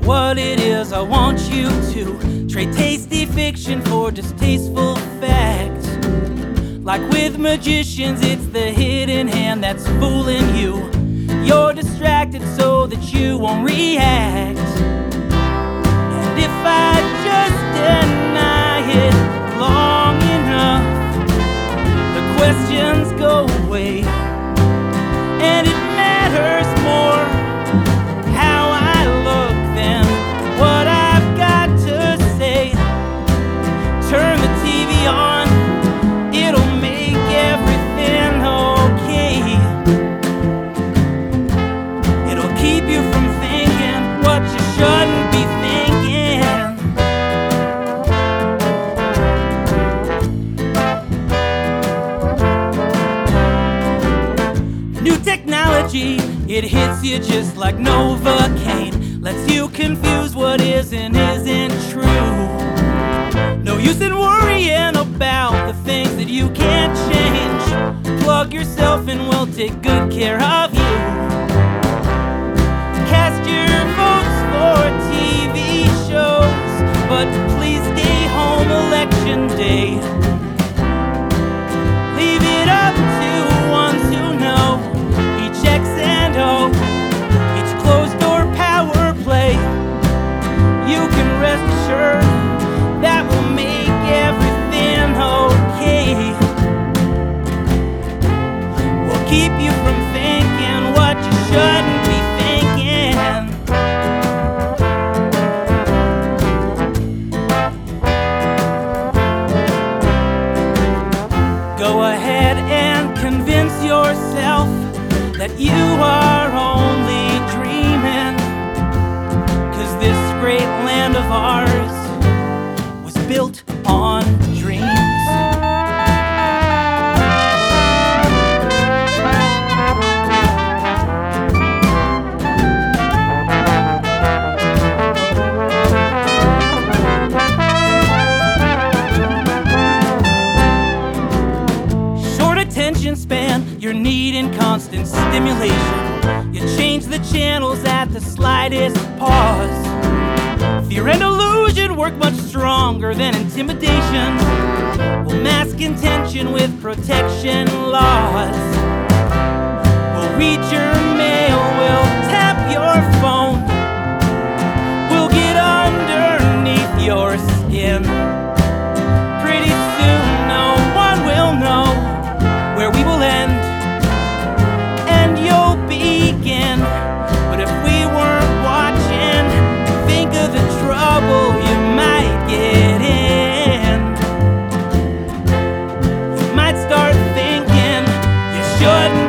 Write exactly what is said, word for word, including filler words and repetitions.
what it is I want you to trade tasty fiction for distasteful fact. Like with magicians, it's the hidden hand that's fooling you. You're distracted so that you won't react. And if I just deny it long enough, the questions go away. And it matters more how I look than what I've got to say. Turn the T V on, it'll make everything okay. It'll keep you from thinking what you shouldn't be thinking. New technology, it hits you just like Novocaine. Lets you confuse what is and isn't true. No use in worrying about the things that you can't change. Plug yourself and we'll take good care of you. Cast your votes for T V shows, but please stay home election day. Leave it up to ones who know each X and O, each closed door power play. You can rest assured that will make everything okay. We'll keep you from thinking what you shouldn't be thinking. Go ahead and convince yourself that you are only dreaming, 'cause this great land of ours was built on dreams. Short attention span, you're needing constant stimulation. You change the channels at the slightest pause. Fear and illusion work much stronger than intimidation. We'll mask intention with protection laws. We'll read your mail, we'll tap your phone. We'll get underneath your skin. Pretty soon no one will know where we will end and you'll begin. But if we weren't watching, think of the trouble you might get in. You might start thinking you shouldn't